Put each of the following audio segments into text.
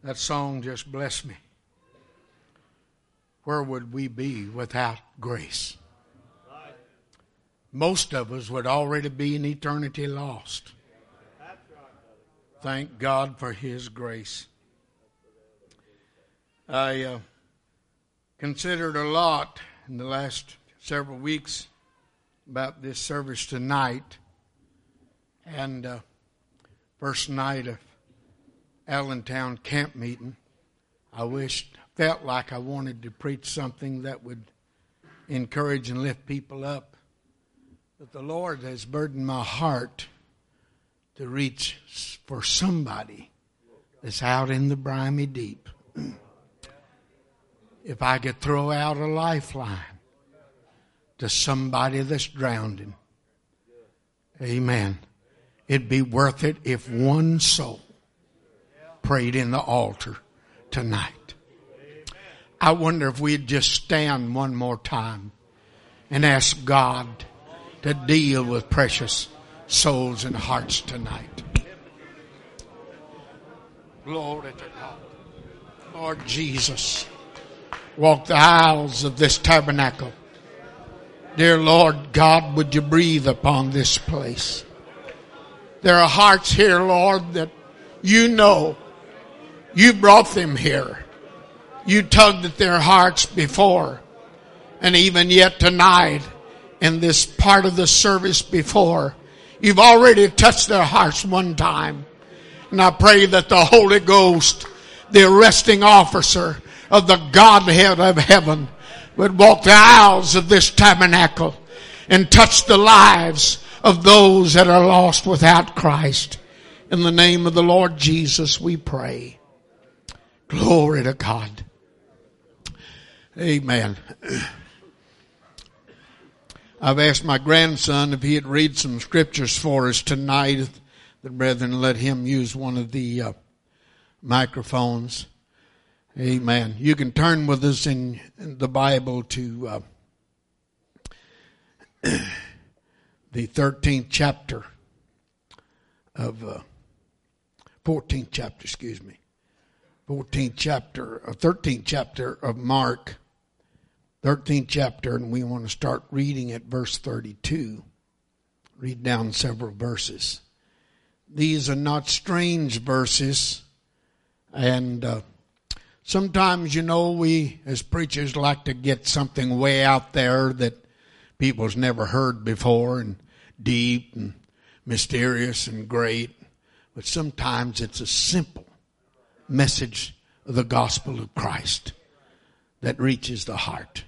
That song just blessed me. Where would we be without grace? Most of us would already be in eternity lost. Thank God for His grace. I considered a lot in the last several weeks about this service tonight. And first night of Allentown camp meeting, felt like I wanted to preach something that would encourage and lift people up. But the Lord has burdened my heart to reach for somebody that's out in the briny deep. If I could throw out a lifeline to somebody that's drowning, amen, it'd be worth it if one soul prayed in the altar tonight. I wonder if we'd just stand one more time and ask God to deal with precious souls and hearts tonight. Glory to God. Lord Jesus, walk the aisles of this tabernacle. Dear Lord God, would you breathe upon this place? There are hearts here, Lord, that you know. You brought them here. You tugged at their hearts before. And even yet tonight, in this part of the service before, you've already touched their hearts one time. And I pray that the Holy Ghost, the arresting officer of the Godhead of heaven, would walk the aisles of this tabernacle and touch the lives of those that are lost without Christ. In the name of the Lord Jesus, we pray. Glory to God. Amen. I've asked my grandson if he'd read some scriptures for us tonight. The brethren let him use one of the microphones. Amen. You can turn with us in the Bible to the 13th chapter of 14th chapter, 13th chapter of Mark. 13th chapter, and we want to start reading at verse 32. Read down several verses. These are not strange verses, and sometimes, we as preachers like to get something way out there that people's never heard before, and deep and mysterious and great. But sometimes it's a simple message of the gospel of Christ that reaches the heart.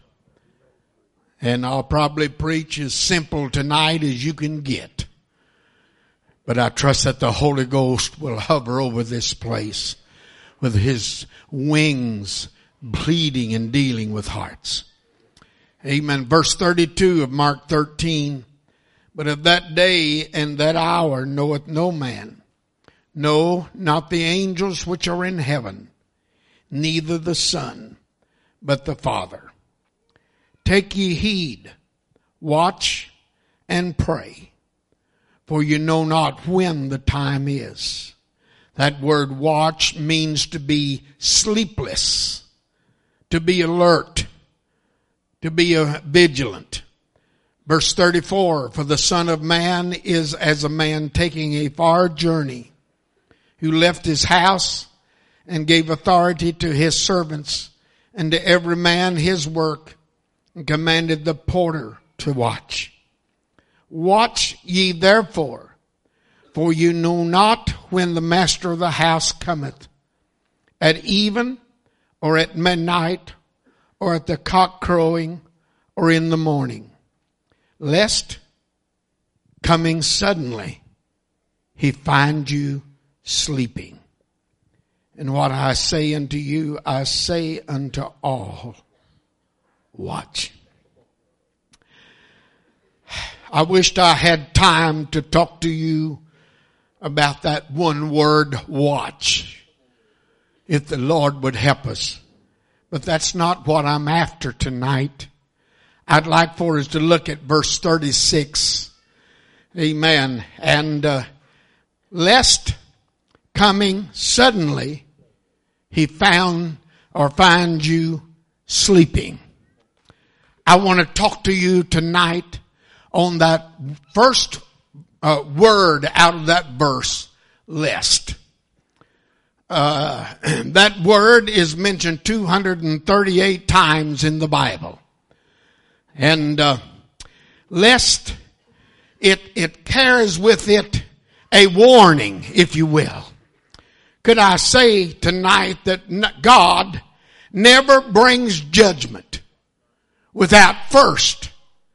And I'll probably preach as simple tonight as you can get. But I trust that the Holy Ghost will hover over this place with His wings pleading and dealing with hearts. Amen. Verse 32 of Mark 13. But of that day and that hour knoweth no man, no, not the angels which are in heaven, neither the Son, but the Father. Take ye heed, watch and pray, for you know not when the time is. That word watch means to be sleepless, to be alert, to be vigilant. Verse 34, for the Son of Man is as a man taking a far journey, who left his house and gave authority to his servants and to every man his work, and commanded the porter to watch. Watch ye therefore, for you know not when the master of the house cometh, at even, or at midnight, or at the cock crowing, or in the morning, lest, coming suddenly, he find you sleeping. And what I say unto you, I say unto all, watch. I wished I had time to talk to you about that one word, watch, if the Lord would help us. But that's not what I'm after tonight. I'd like for us to look at verse 36. Amen. And lest coming suddenly he found or finds you sleeping. I want to talk to you tonight on that first word out of that verse, lest. That word is mentioned 238 times in the Bible. And lest, it carries with it a warning, if you will. Could I say tonight that God never brings judgment without first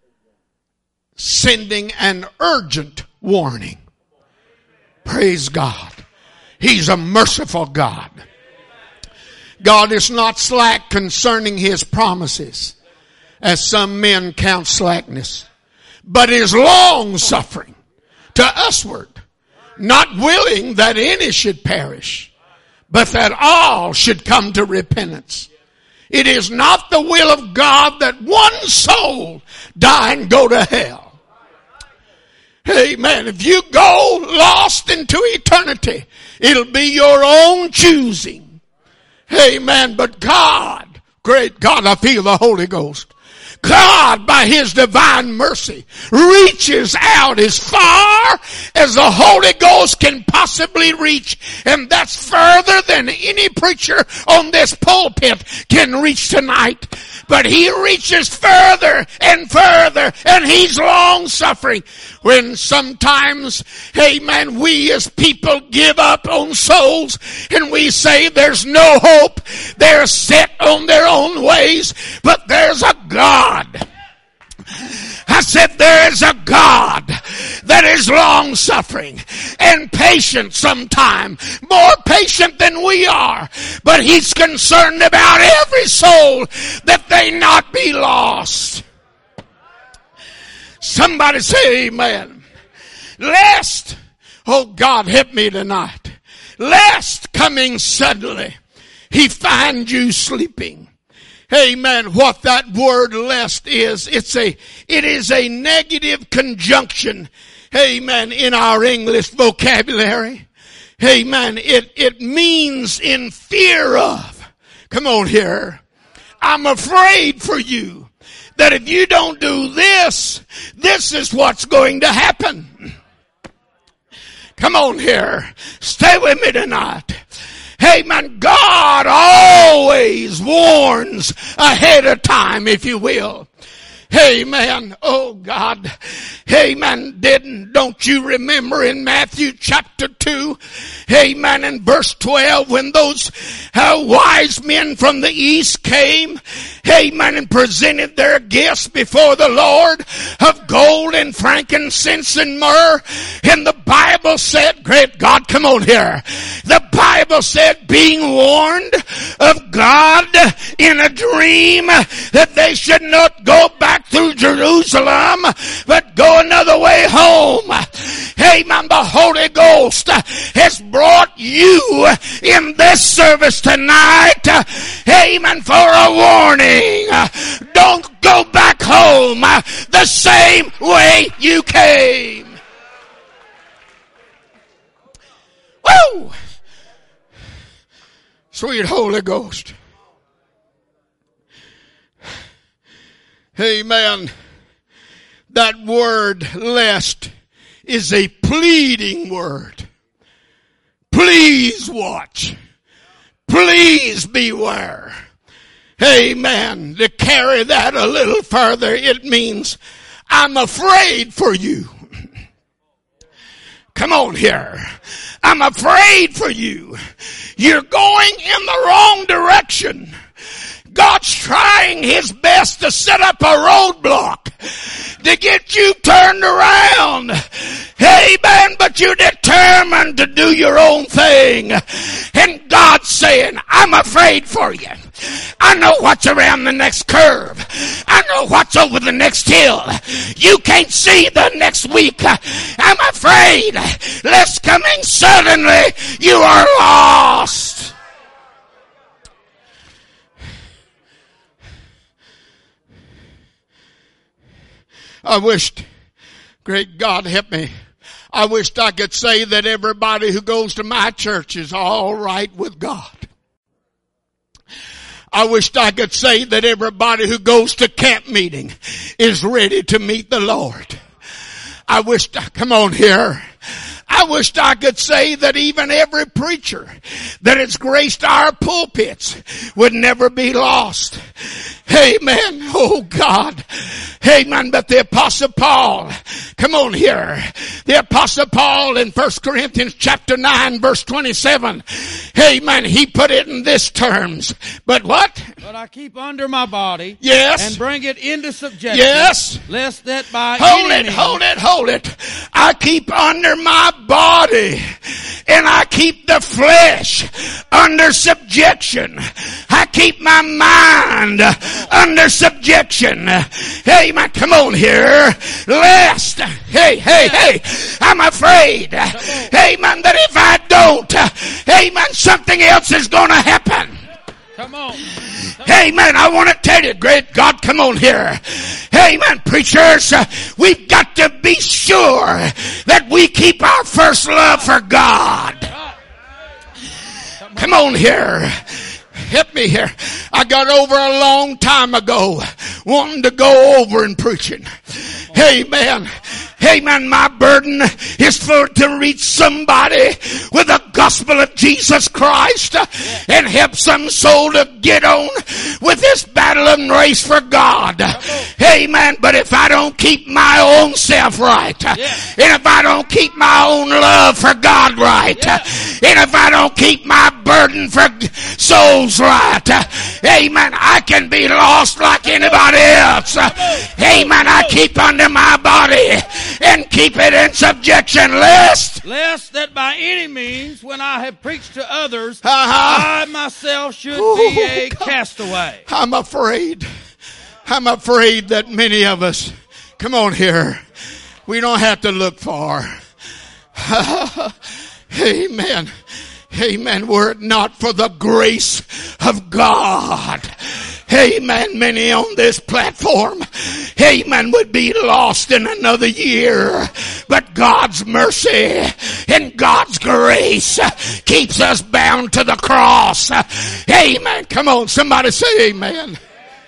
sending an urgent warning? Praise God. He's a merciful God. God is not slack concerning his promises, as some men count slackness, but is long suffering to usward, not willing that any should perish, but that all should come to repentance. It is not the will of God that one soul die and go to hell. Amen. If you go lost into eternity, it'll be your own choosing. Amen. But God, great God, I feel the Holy Ghost. God, by his divine mercy, reaches out as far as the Holy Ghost can possibly reach. And that's further than any preacher on this pulpit can reach tonight. But he reaches further and further, and he's long suffering. When sometimes, amen, we as people give up on souls and we say there's no hope, they're set on their own ways, but there's a God. I said there is a God that is long suffering and patient sometimes, more patient than we are, but he's concerned about every soul that they not be lost. Somebody say amen. Lest, oh God help me tonight, lest coming suddenly he find you sleeping. Amen. What that word lest is, it is a negative conjunction. Amen. In our English vocabulary. Amen. It means in fear of. Come on here. I'm afraid for you that if you don't do this, this is what's going to happen. Come on here. Stay with me tonight. Amen. God always warns ahead of time, if you will. Amen. Oh God. Amen. Don't you remember in Matthew chapter 2? Amen. In verse 12, when those wise men from the east came, amen, and presented their gifts before the Lord of gold and frankincense and myrrh. And the Bible said, great God, come on here. The Bible said, being warned of God in a dream that they should not go back through Jerusalem, but go another way home. Amen. The Holy Ghost has brought you in this service tonight, amen, for a warning. Don't go back home the same way you came. Woo! Sweet Holy Ghost. Amen. That word lest is a pleading word. Please watch. Please beware. Amen. To carry that a little further, it means I'm afraid for you. Come on here. I'm afraid for you. You're going in the wrong direction. God's trying his best to set up a roadblock to get you turned around. Amen. But you're determined to do your own thing. And God's saying, I'm afraid for you. I know what's around the next curve. I know what's over the next hill. You can't see the next week. I'm afraid lest coming suddenly you are lost. I wished, great God help me, I wished I could say that everybody who goes to my church is all right with God. I wished I could say that everybody who goes to camp meeting is ready to meet the Lord. I wished, come on here. I wished I could say that even every preacher that has graced our pulpits would never be lost. Amen. Oh God. Amen. But the Apostle Paul, come on here. The Apostle Paul in 1 Corinthians chapter 9 verse 27. Amen. He put it in this terms. But what? But I keep under my body. Yes. And bring it into subjection. Yes. Lest that by Hold any it. I keep under my body and I keep the flesh under subjection. I keep my mind under subjection. Amen. Come on here. Lest, hey, I'm afraid, amen, that if I don't, amen, something else is going to happen. Come on. Amen. I want to tell you, great God, come on here. Amen. Preachers, we've got to be sure that we keep our first love for God. Come on here. Help me here. I got over a long time ago wanting to go over and preaching. Amen. Amen. My burden is to reach somebody with the gospel of Jesus Christ and help some soul to get on with this battle and race for God. Amen. But if I don't keep my own self right, and if I don't keep my own love for God right, and if I don't keep my burden for souls right, amen, I can be lost like anybody else. Amen. I keep under my body and keep it in subjection, lest that by any means, when I have preached to others, I myself should be a castaway. I'm afraid that many of us, come on here, we don't have to look far. Amen. Amen. Were it not for the grace of God, amen, many on this platform, amen, would be lost in another year. But God's mercy and God's grace keeps us bound to the cross. Amen. Come on, somebody say amen.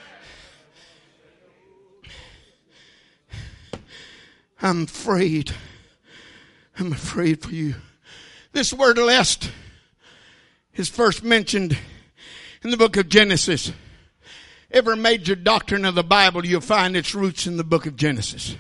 I'm afraid for you. This word lest is first mentioned in the book of Genesis. Every major doctrine of the Bible, you'll find its roots in the book of Genesis.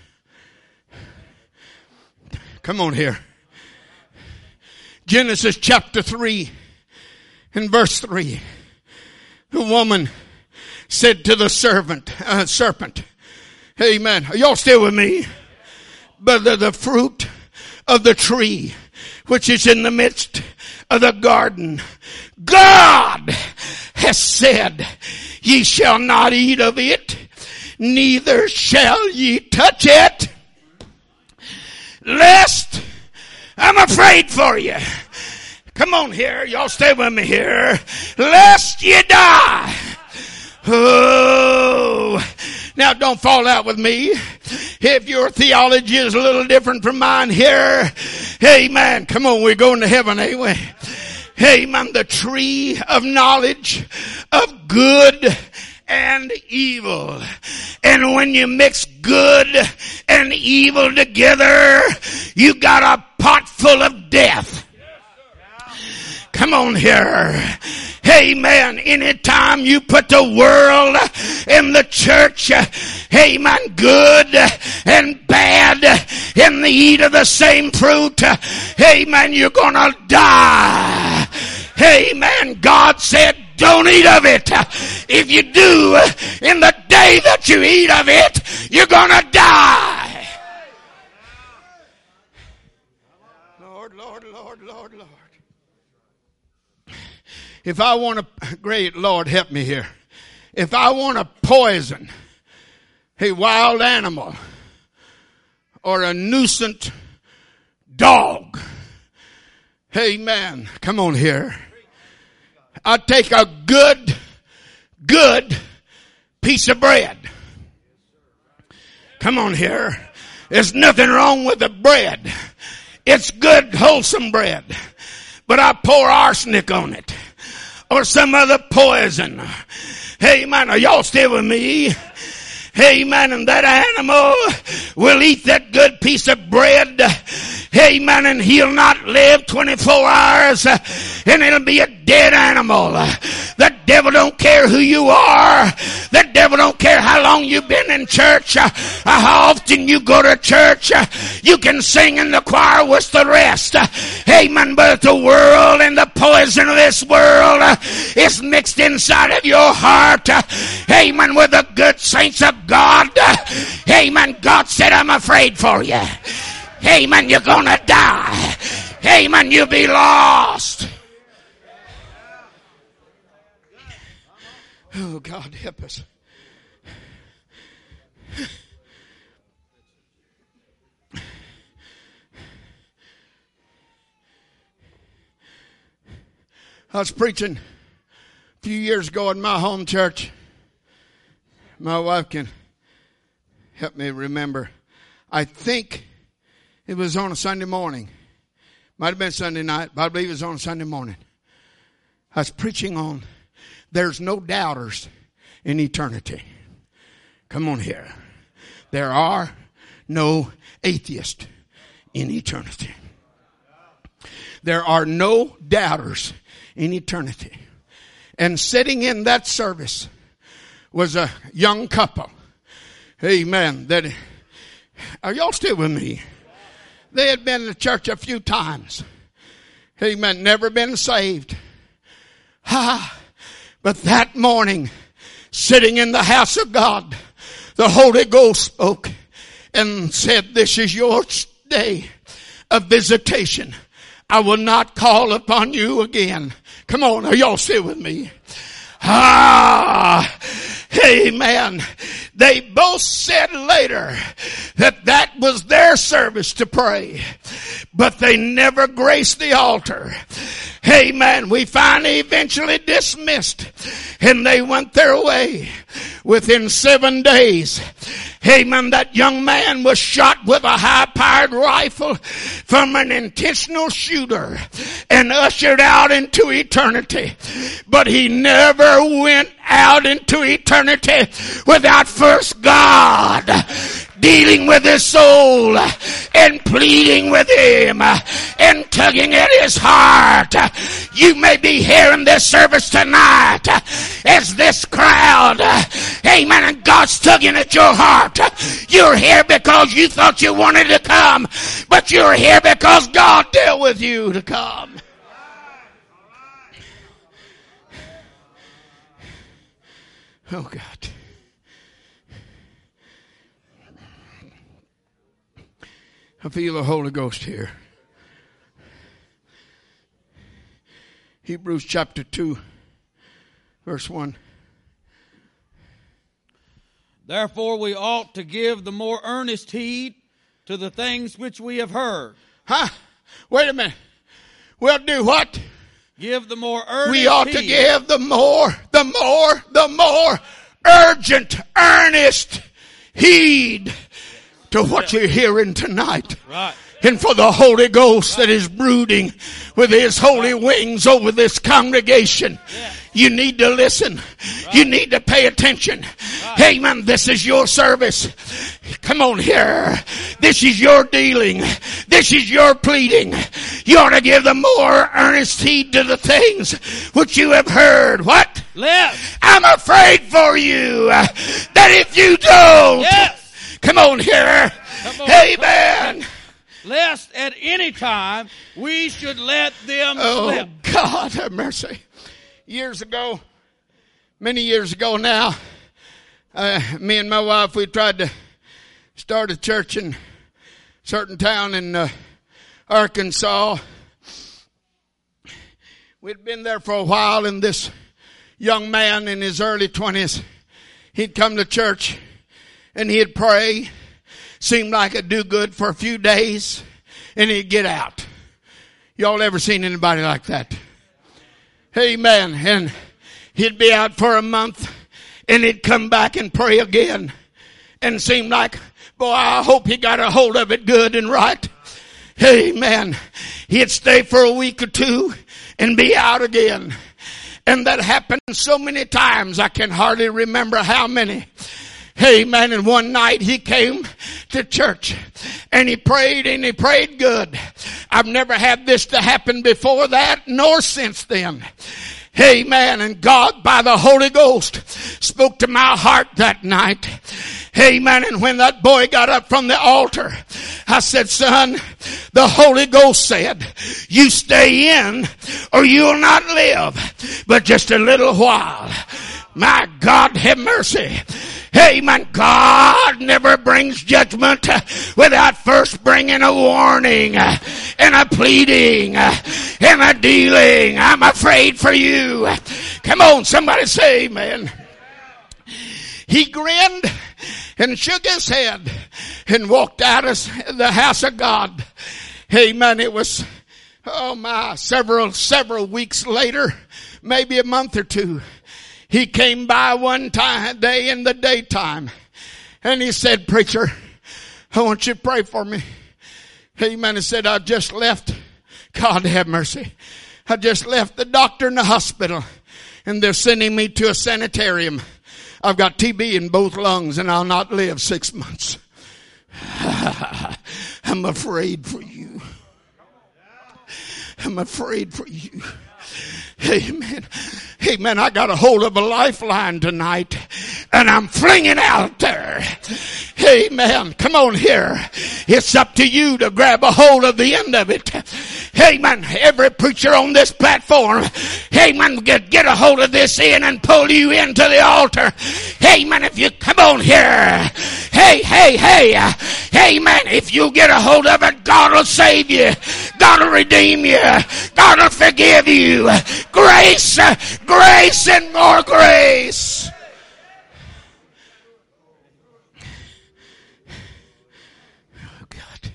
Come on here. Genesis chapter 3 and verse 3. The woman said to the serpent, amen. Are y'all still with me? But the fruit of the tree which is in the midst of the garden, God has said, ye shall not eat of it, neither shall ye touch it, lest, I'm afraid for you. Come on here, y'all stay with me here. Lest you die. Oh, now don't fall out with me. If your theology is a little different from mine here, amen. Come on, we're going to heaven, ain't we? Amen. The tree of knowledge of good and evil. And when you mix good and evil together, you got a pot full of death. Come on here. Amen. Anytime you put the world and the church, amen, good and bad, and they eat of the same fruit, amen, you're gonna die. Amen. God said, don't eat of it. If you do, in the day that you eat of it, you're gonna die. Lord. If I want to, great Lord, help me here. If I want to poison a wild animal or a nuisance dog, amen, come on here. I take a good piece of bread. Come on here. There's nothing wrong with the bread. It's good, wholesome bread. But I pour arsenic on it, or some other poison. Amen. Are y'all still with me? Amen. And that animal will eat that good piece of bread. Amen. And he'll not live 24 hours. And it'll be a dead animal. The devil don't care who you are. The devil don't care how long you've been in church. How often you go to church. You can sing in the choir with the rest. Amen. But the world and the poison of this world is mixed inside of your heart. Amen. With the good saints of God. Amen. God said, I'm afraid for you. Amen. You're gonna die. Amen. You'll be lost. Oh, God, help us. I was preaching a few years ago in my home church. My wife can help me remember. I think it was on a Sunday morning. Might have been Sunday night, but I believe it was on a Sunday morning. I was preaching on there's no doubters in eternity. Come on here. There are no atheists in eternity. There are no doubters in eternity. And sitting in that service was a young couple. Amen. Are y'all still with me? They had been to church a few times. Amen. Never been saved. But that morning, sitting in the house of God, the Holy Ghost spoke and said, this is your day of visitation. I will not call upon you again. Come on, are y'all still with me? Amen. They both said later that was their service to pray, but they never graced the altar. Amen. We finally eventually dismissed, and they went their way. Within 7 days, amen, that young man was shot with a high-powered rifle from an intentional shooter and ushered out into eternity. But he never went out into eternity without first God dealing with his soul and pleading with him and tugging at his heart. You may be here in this service tonight as this crowd, amen, and God's tugging at your heart. You're here because you thought you wanted to come, but you're here because God dealt with you to come. Oh, God. I feel the Holy Ghost here. Hebrews chapter 2, verse 1. Therefore we ought to give the more earnest heed to the things which we have heard. Wait a minute. We'll do what? Give the more earnest We ought heed. to give the more urgent, earnest heed to what you're hearing tonight. Right. And for the Holy Ghost that is brooding with his holy wings over this congregation. Yeah. You need to listen. Right. You need to pay attention. Right. Amen. This is your service. Come on here. This is your dealing. This is your pleading. You ought to give the more earnest heed to the things which you have heard. What? Yes. I'm afraid for you that if you don't. Yes. Come on here. Come on. Amen. Lest at any time we should let them slip. God have mercy. Years ago, many years ago now, me and my wife, we tried to start a church in a certain town in Arkansas. We'd been there for a while, and this young man in his early 20s, he'd come to church and he'd pray. Seemed like it'd do good for a few days, and he'd get out. Y'all ever seen anybody like that? Amen. And he'd be out for a month, and he'd come back and pray again. And seemed like, boy, I hope he got a hold of it good and right. Amen. He'd stay for a week or two and be out again. And that happened so many times, I can hardly remember how many. Amen. And one night he came to church and he prayed good. I've never had this to happen before that nor since then. Amen. And God, by the Holy Ghost, spoke to my heart that night. Amen. And when that boy got up from the altar, I said, son, the Holy Ghost said, you stay in or you will not live but just a little while. My God, have mercy. Amen. God never brings judgment without first bringing a warning and a pleading and a dealing. I'm afraid for you. Come on, somebody say amen. He grinned and shook his head and walked out of the house of God. Amen. It was, several weeks later, maybe a month or two. He came by one day in the daytime and he said, preacher, I want you to pray for me. Amen. He said, I just left, God have mercy. I just left the doctor in the hospital and they're sending me to a sanitarium. I've got TB in both lungs and I'll not live 6 months. I'm afraid for you. I'm afraid for you. Amen. Amen. I got a hold of a lifeline tonight and I'm flinging out there. Amen. Come on here. It's up to you to grab a hold of the end of it. Amen. Every preacher on this platform, amen, get a hold of this end and pull you into the altar. Amen. If you come on here. Hey. Amen. If you get a hold of it, God will save you. God will redeem you. God will forgive you. Grace and more grace. Oh God.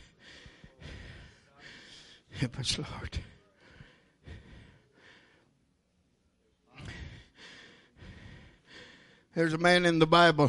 Help us, Lord. There's a man in the Bible.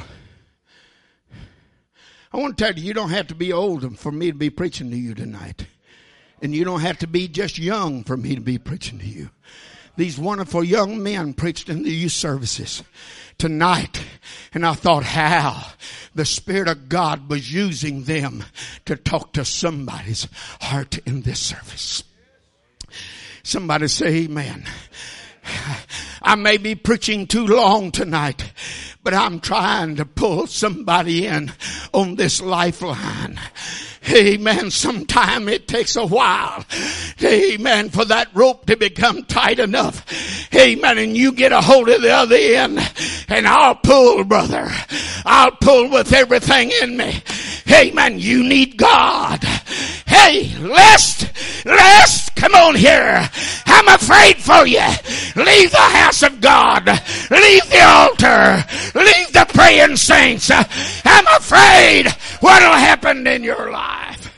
I want to tell you, you don't have to be old for me to be preaching to you tonight. And you don't have to be just young for me to be preaching to you. These wonderful young men preached in the youth services tonight. And I thought how the Spirit of God was using them to talk to somebody's heart in this service. Somebody say amen. I may be preaching too long tonight, but I'm trying to pull somebody in on this lifeline. Amen. Sometime it takes a while. Amen. For that rope to become tight enough. Amen. And you get a hold of the other end. And I'll pull, brother. I'll pull with everything in me. Amen. You need God. Hey, lest, come on here. I'm afraid for you. Leave the house of God. Leave the altar. Leave the praying saints. I'm afraid what'll happen in your life.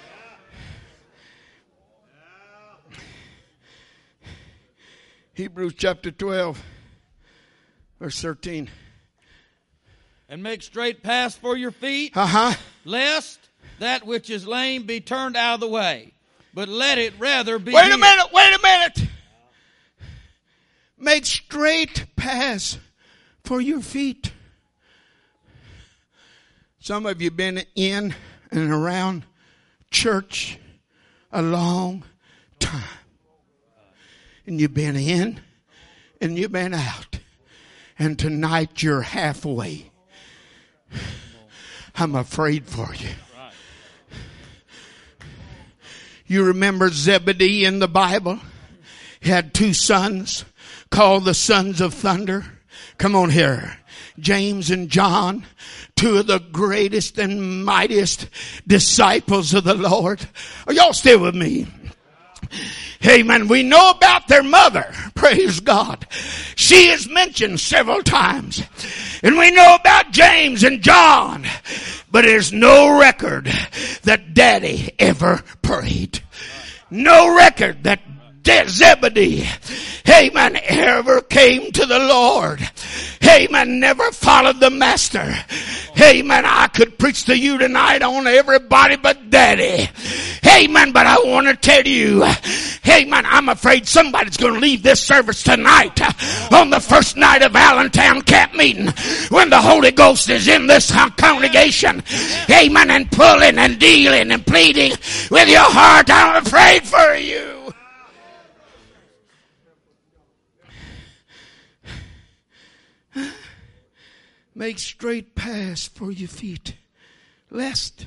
Hebrews chapter 12, verse 13. And make straight paths for your feet, lest that which is lame be turned out of the way, but let it rather be Wait a minute. Make straight paths for your feet. Some of you have been in and around church a long time. And you've been in and you've been out. And tonight you're halfway. I'm afraid for you. You remember Zebedee in the Bible? He had two sons called the sons of thunder. Come on here. James and John, two of the greatest and mightiest disciples of the Lord. Are y'all still with me? Amen. We know about their mother. Praise God. She is mentioned several times. And we know about James and John. But there's no record that Daddy ever prayed. No record that Zebedee, amen, ever came to the Lord, amen, never followed the master. Amen. I could preach to you tonight on everybody but Daddy. Amen. But I want to tell you, amen, I'm afraid somebody's going to leave this service tonight on the first night of Allentown camp meeting when the Holy Ghost is in this congregation. Amen. And pulling and dealing and pleading with your heart. I'm afraid for you. Make straight paths for your feet, lest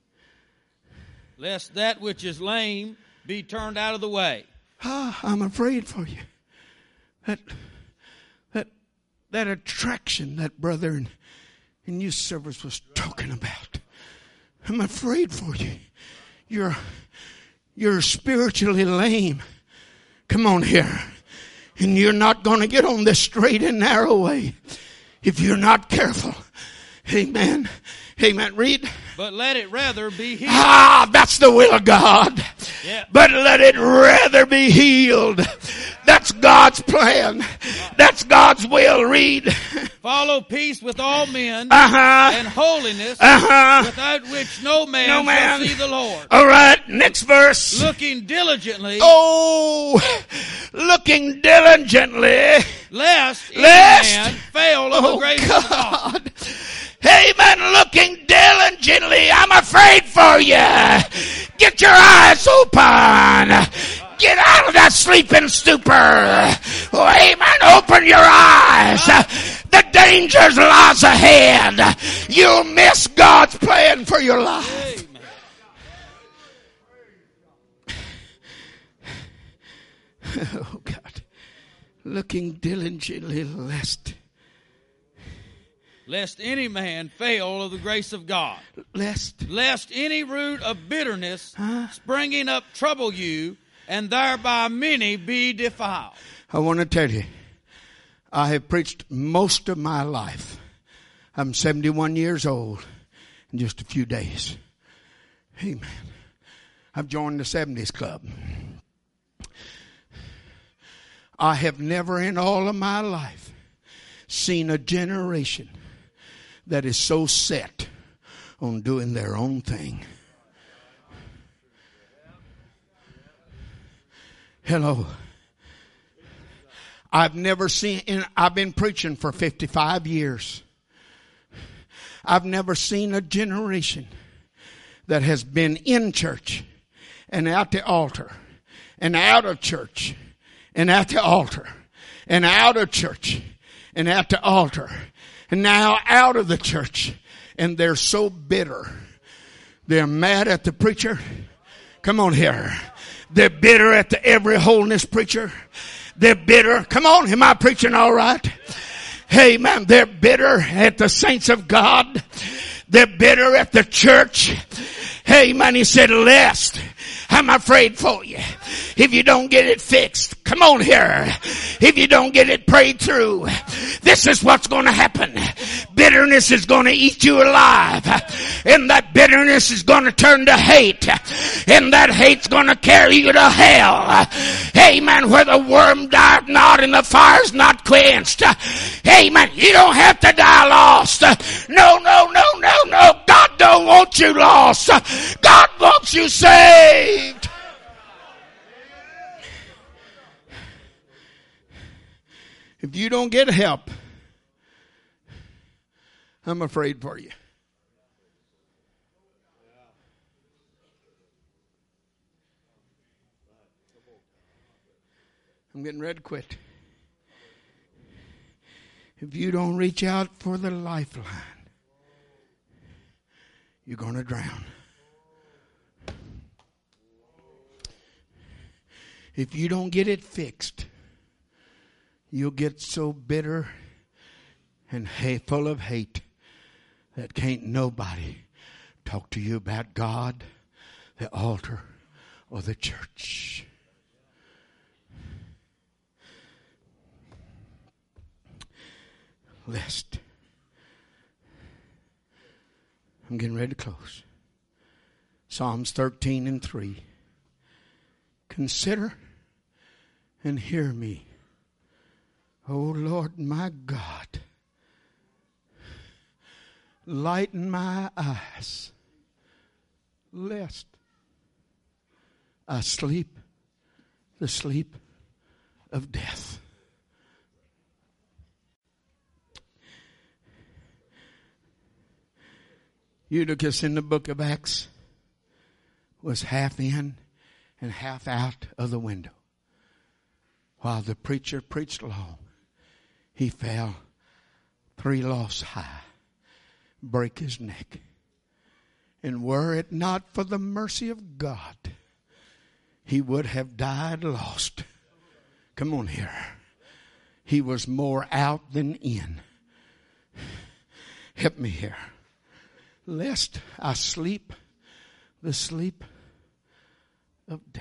that which is lame be turned out of the way. I'm afraid for you. That attraction that brother in youth service was talking about. I'm afraid for you. You're spiritually lame. Come on here. And you're not going to get on this straight and narrow way if you're not careful. Amen. Amen. Read. But let it rather be healed. That's the will of God. Yeah. But let it rather be healed. That's God's plan. That's God's will. Read. Follow peace with all men and holiness, without which no man shall see the Lord. All right, next verse. Looking diligently. Looking diligently. Lest any man fail of the grace of God. Amen. Looking diligently. I'm afraid for you. Get your eyes open. Get out of that sleeping stupor. Amen. Open your eyes. The dangers lies ahead. You'll miss God's plan for your life. Oh God. Looking diligently lest any man fail of the grace of God. Lest any root of bitterness springing up trouble you, and thereby many be defiled. I want to tell you, I have preached most of my life. I'm 71 years old in just a few days. Amen. I've joined the 70s club. I have never in all of my life seen a generation that is so set on doing their own thing. Hello. I've never seen, I've been preaching for 55 years. I've never seen a generation that has been in church and at the altar and out of church and at the altar and out of church and at the altar and now out of the church, and they're so bitter. They're mad at the preacher. Come on here. They're bitter at the every holiness preacher. They're bitter. Come on, am I preaching all right? Hey man, they're bitter at the saints of God. They're bitter at the church. Hey man, he said, lest. I'm afraid for you. If you don't get it fixed, come on here. If you don't get it prayed through, this is what's going to happen. Bitterness is going to eat you alive. And that bitterness is going to turn to hate. And that hate's going to carry you to hell. Amen. Where the worm died not and the fire's not quenched. Amen. You don't have to die lost. No. God don't want you lost. God wants you saved. If you don't get help, I'm afraid for you. I'm getting ready to quit. If you don't reach out for the lifeline, you're going to drown. If you don't get it fixed, you'll get so bitter and full of hate that can't nobody talk to you about God, the altar, or the church. Lest. I'm getting ready to close. Psalms 13:3. Consider and hear me. Oh Lord my God, lighten my eyes, lest I sleep the sleep of death. Eutychus in the book of Acts was half in and half out of the window. While the preacher preached long, he fell 3 lofts high, break his neck. And were it not for the mercy of God, he would have died lost. Come on here. He was more out than in. Help me here. Lest I sleep the sleep of death.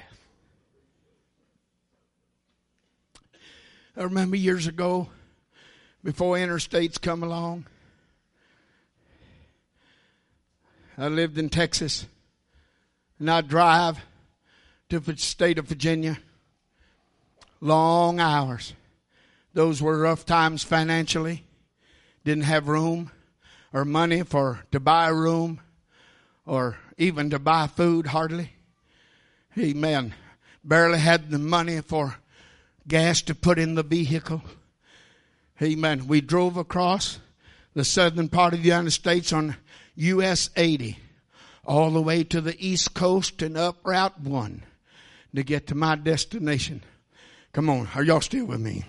I remember years ago, before interstates come along, I lived in Texas, and I'd drive to the state of Virginia. Long hours. Those were rough times financially. Didn't have room or money to buy a room or even to buy food, hardly. Amen. Barely had the money for gas to put in the vehicle. Amen. We drove across the southern part of the United States on US 80 all the way to the East Coast and up Route 1 to get to my destination. Come on, are y'all still with me?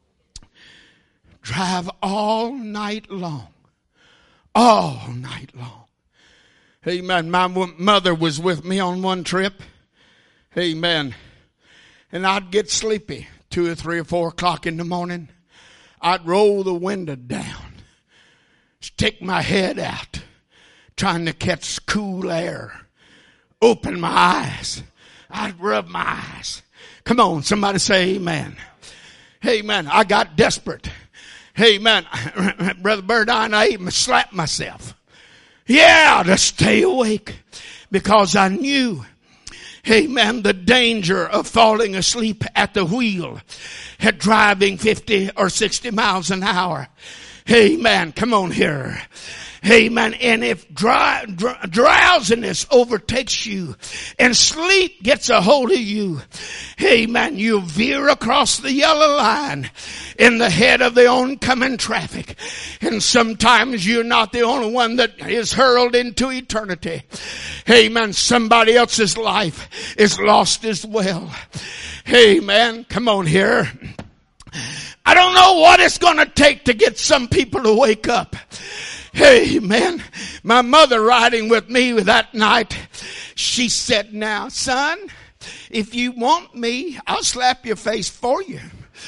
Drive all night long. All night long. Amen. My mother was with me on one trip. Amen. And I'd get sleepy 2 or 3 or 4 o'clock in the morning. I'd roll the window down, stick my head out, trying to catch cool air. Open my eyes. I'd rub my eyes. Come on, somebody say amen. Amen. I got desperate. Amen. Brother Burdine, I even slapped myself. Yeah, to stay awake. Because I knew, amen, the danger of falling asleep at the wheel at driving 50 or 60 miles an hour. Amen. Come on here. Amen. And if drowsiness overtakes you and sleep gets a hold of you, amen, you veer across the yellow line in the head of the oncoming traffic. And sometimes you're not the only one that is hurled into eternity. Amen. Somebody else's life is lost as well. Amen. Come on here. I don't know what it's going to take to get some people to wake up. Amen. My mother riding with me that night, she said, now, son, if you want me, I'll slap your face for you.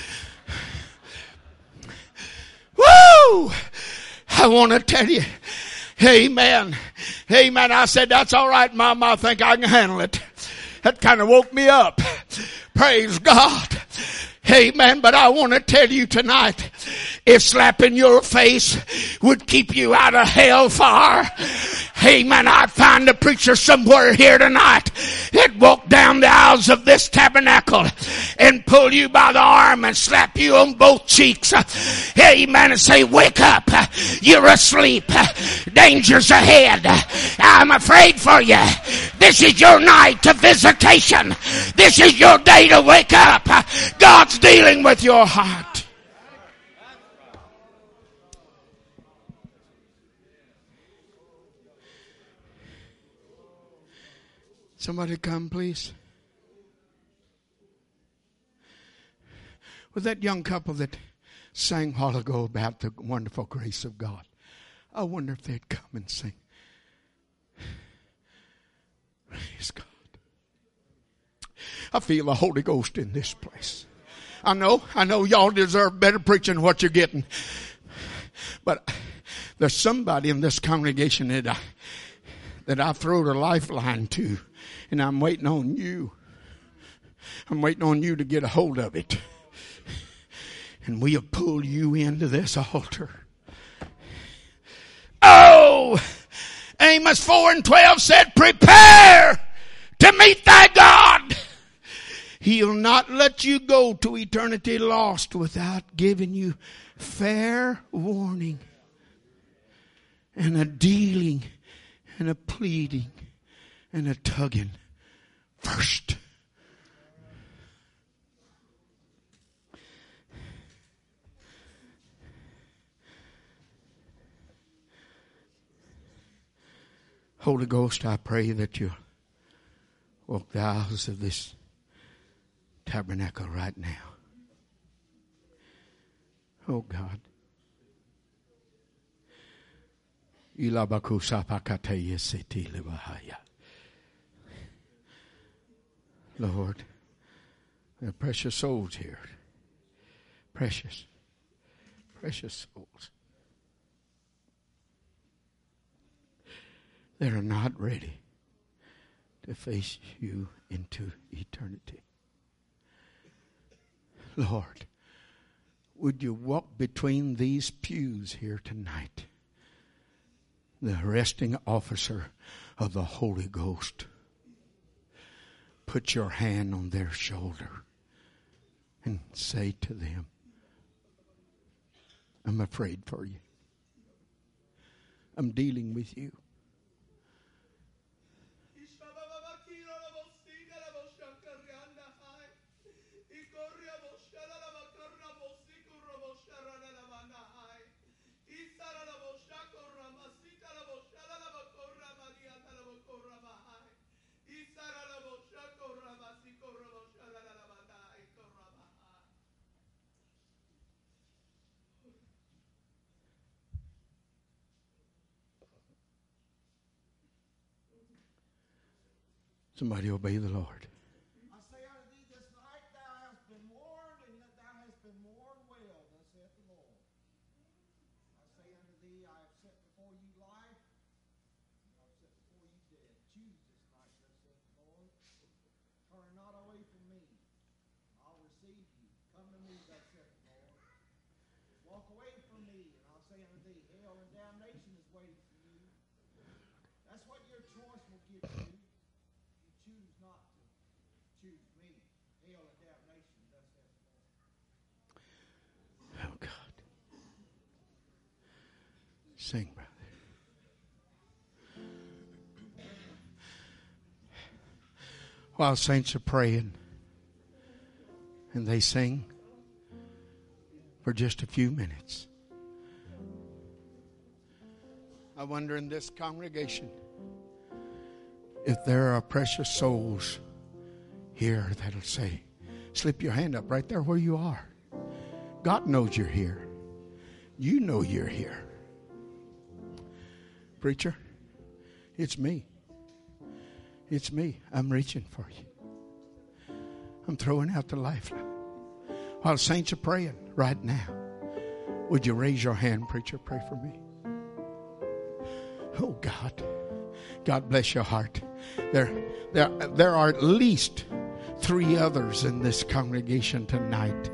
Woo! I want to tell you, amen. Amen. I said, that's all right, Mom. I think I can handle it. That kind of woke me up. Praise God. Amen. But I want to tell you tonight, if slapping your face would keep you out of hellfire, amen, I'd find a preacher somewhere here tonight that walk down the aisles of this tabernacle and pull you by the arm and slap you on both cheeks. Amen. And say, wake up. You're asleep. Danger's ahead. I'm afraid for you. This is your night of visitation. This is your day to wake up. God's dealing with your heart. Somebody come, please. Was that young couple that sang a while ago about the wonderful grace of God? I wonder if they'd come and sing. Praise God. I feel the Holy Ghost in this place. I know y'all deserve better preaching than what you're getting. But there's somebody in this congregation that I throw the lifeline to. And I'm waiting on you. I'm waiting on you to get a hold of it. And we'll pull you into this altar. Oh! Amos 4:12 said, prepare to meet thy God. He'll not let you go to eternity lost without giving you fair warning and a dealing and a pleading and a tugging first. Holy Ghost, I pray that you'll walk the aisles of this tabernacle right now. Oh God. Lord, there are precious souls here. Precious, precious souls. That are not ready to face you into eternity. Lord, would you walk between these pews here tonight? The arresting officer of the Holy Ghost. Put your hand on their shoulder and say to them, I'm afraid for you. I'm dealing with you. Somebody obey the Lord. I say unto thee this night, thou hast been warned, and that thou hast been warned well, thus saith the Lord. I say unto thee, I have set before you life, and I have set before you death. Choose this night, thus saith the Lord. Turn not away from me. I'll receive you. Come to me, thus saith the Lord. Walk away from me, and I'll say unto thee, hell and damnation is waiting for you. That's what your choice will give you. Choose not to choose me. Hell and damnation, thus saith the Lord. Oh God. Sing, brother. While saints are praying and they sing for just a few minutes, I wonder in this congregation if there are precious souls here that'll say, slip your hand up right there where you are. God knows you're here. You know you're here. Preacher, it's me. It's me. I'm reaching for you. I'm throwing out the lifeline. While saints are praying right now, would you raise your hand, preacher? Pray for me. Oh God. God bless your heart. There are at least 3 others in this congregation tonight.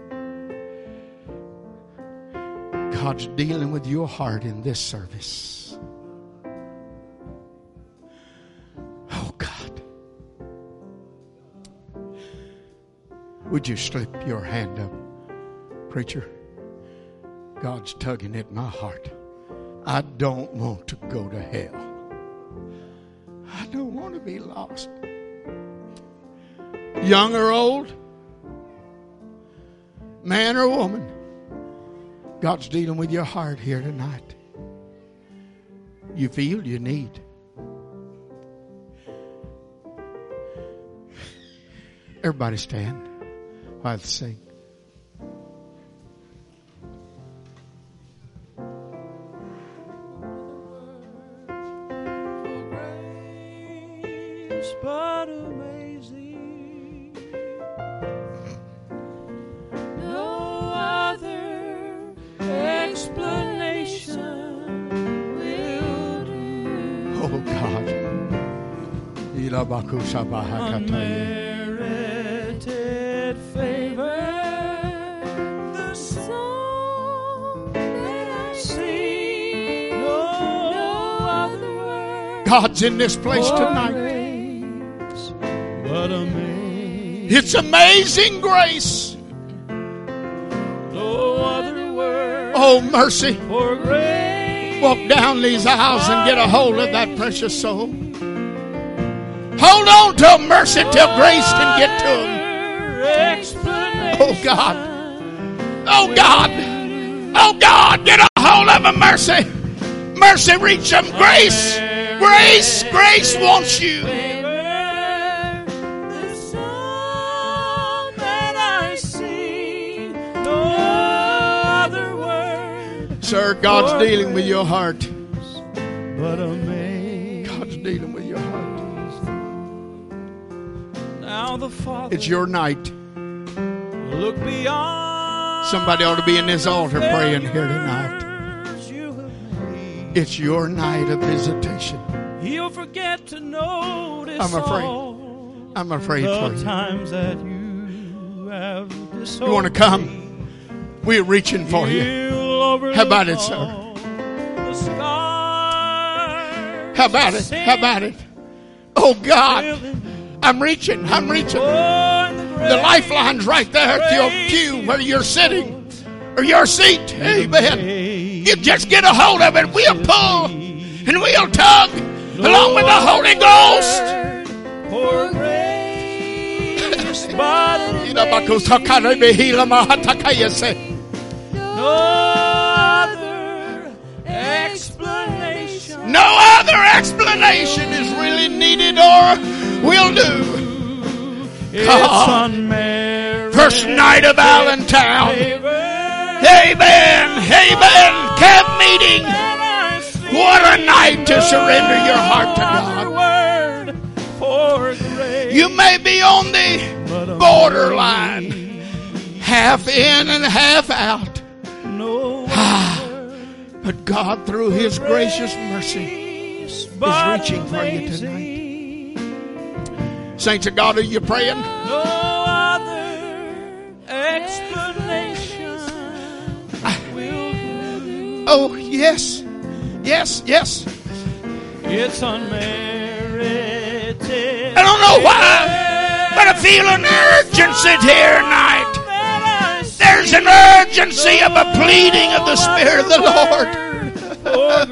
God's dealing with your heart in this service. Oh God. Would you slip your hand up, preacher? God's tugging at my heart. I don't want to go to hell. I don't want to be lost. Young or old, man or woman, God's dealing with your heart here tonight. You feel you need. Everybody stand while I sing. But amazing, no other explanation will do. Oh God. Unmerited favor, the song that I sing, no other word. God's in this place tonight. But amazing. It's amazing grace. No other word Oh, mercy. for grace. Walk down these aisles and get a hold of that precious soul. Hold on to mercy till grace can get to them. Oh, God. Oh, God. Oh, God. Get a hold of them, mercy. Mercy, reach them. Grace. Grace. Grace wants you. The song that I sing, no other word Sir, God's dealing with your heart. but amazing. God's dealing with your heart. Now the Father It's your night. look beyond. Somebody ought to be in this altar praying here tonight. You have made. It's your night of visitation. He'll forget to notice I'm afraid. all I'm afraid the for you. times that you have disobeyed. You want to come? We're reaching for you. How about it, sir? How about it? How about it? Oh, God. I'm reaching. I'm reaching. The lifeline's right there at your pew where you're sitting or your seat. Amen. You just get a hold of it. We'll pull and we'll tug along with the Holy Ghost. For grace, but no other explanation. No other explanation is really needed or will do. It's unmerited First night of Allentown. favor Amen. Amen. Camp meeting. that I see. What a night to surrender your heart to Other God. word for grace, You may be on the but borderline, half in and half out. no But God, through His gracious mercy, is reaching for you tonight. Saints of God, are you praying? No other explanation will do. Oh, yes. Yes, yes. It's unmerited. I don't know why, but I feel an urgency here tonight. There's an urgency of a pleading of the Spirit of the Lord.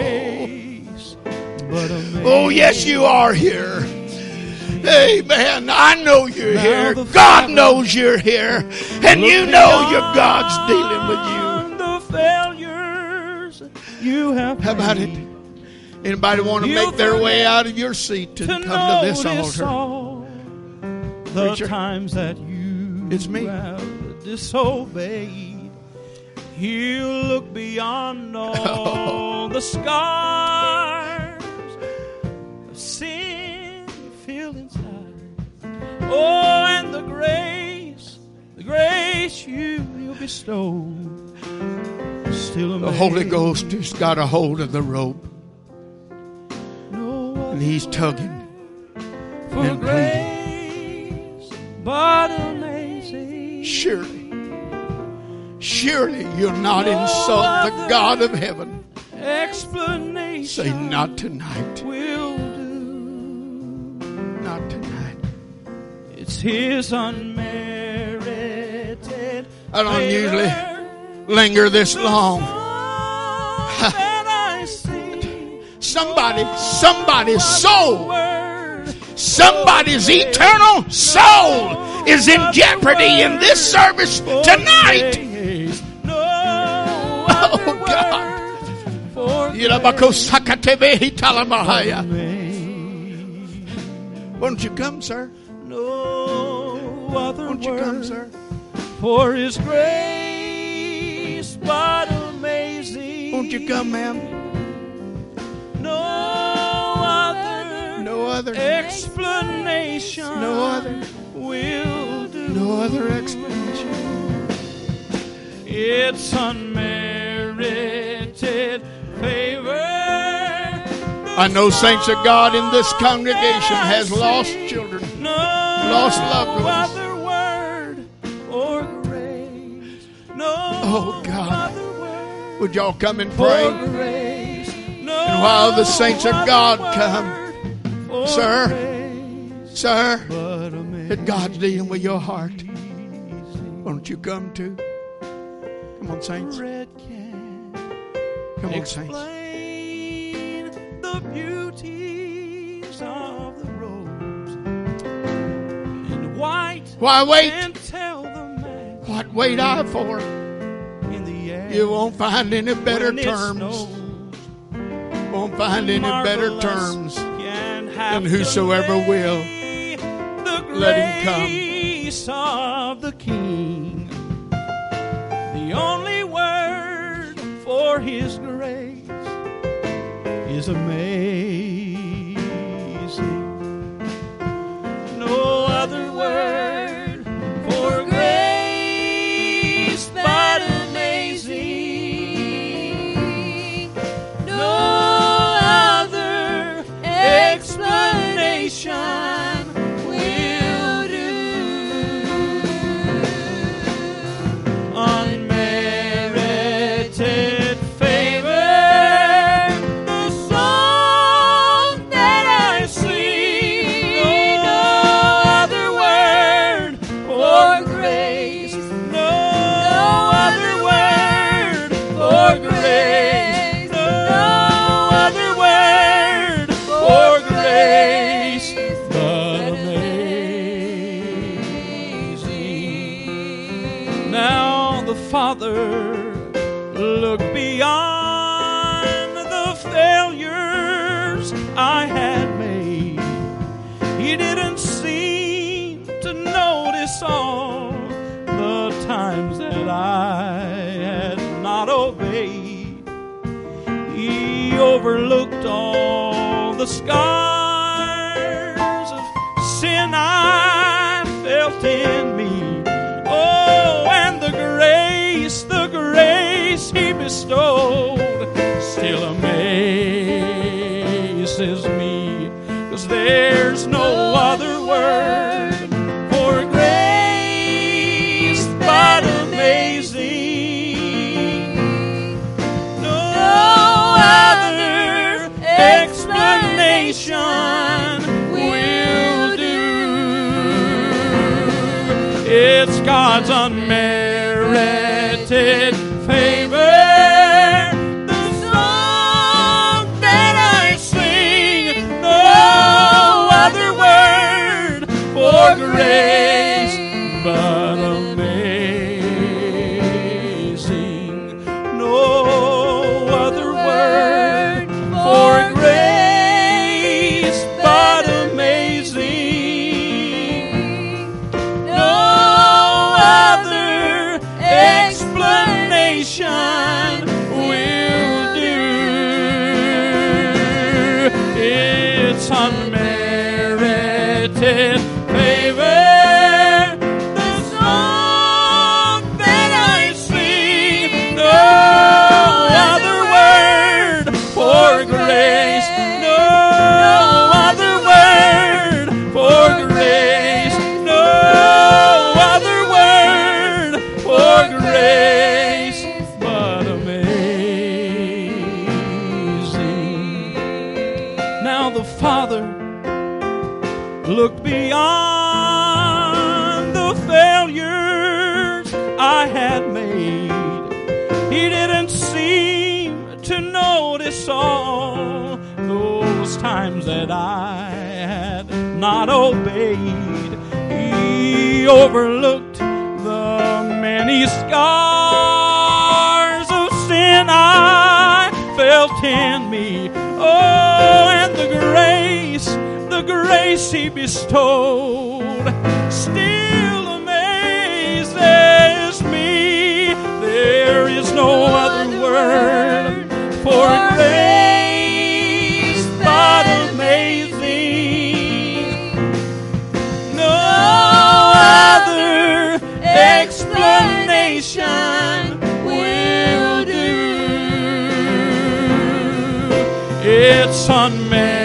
Oh, yes, you are here. Amen. I know you're here. God knows you're here. And you know your God's dealing with The failures you have you. How about it? Anybody want to make their way out of your seat and to come to this notice altar? all the Preacher. times that you It's me. have disobeyed. He'll look beyond all the scars of sin you feel inside. Oh, and the grace you'll bestow. Still The Holy amazing. Ghost has got a hold of the rope. No And He's tugging. for and grace, but amazing. Surely you'll not insult the God of heaven. Explanation Say, not tonight. will do. Not tonight. It's His unmerited. I don't favor. usually linger this long. That I see. Somebody's soul, Word somebody's eternal soul is in jeopardy in this service tonight. grace, no Oh, other God. word for Why don't you come, sir? no other Why don't you come, word sir? for His grace, but amazing. Won't you come, ma'am? No other No other. explanation. No other. will do. No other explanation. It's unmerited favor. I know saints of God in this congregation has lost children, No lost loved ones. other word or grace. No Oh, God. other word Would y'all come and for pray? grace. No And while the saints of God other come, word for sir, grace, sir, but amazing. that God's dealing with your heart, why don't you come too? Come on, saints. Come on, saints. Explain the beauties of the rose and white. Why wait? And tell the man What wait I for? in the air. You won't find any better when it terms. snows, Won't find any better marvelous terms can have than whosoever delay will. The Let him come. grace of the King. The only word for His grace is amazing. No other word for grace but amazing. No other explanation will do. Unmerited favor, the song that I sing. No other word for grace. No other word for grace. No other word for grace but amazing. Now the Father looked beyond the failures I had made. He didn't seem to notice all the times that I had not obeyed. He overlooked all the scars of sin I felt in me. Oh, and the grace He bestowed still amazes me. 'Cause there's no other word for grace but amazing. No other explanation will do. It's God's unmerited favor, the song that I sing. No other word for grace but amazing. No other word for grace but amazing. No other explanation will do. It's unmerited favor, the song that I sing. No other word for grace. No other word for grace. No other word for grace but amazing. Now the Father looked beyond the failures I had made. He didn't seem to notice all those times that I had not obeyed. He overlooked the many scars of sin I felt in me. Oh, and the grace He bestowed still amazes me. There is no other word for grace but amazing. No other explanation will do. It's unmerited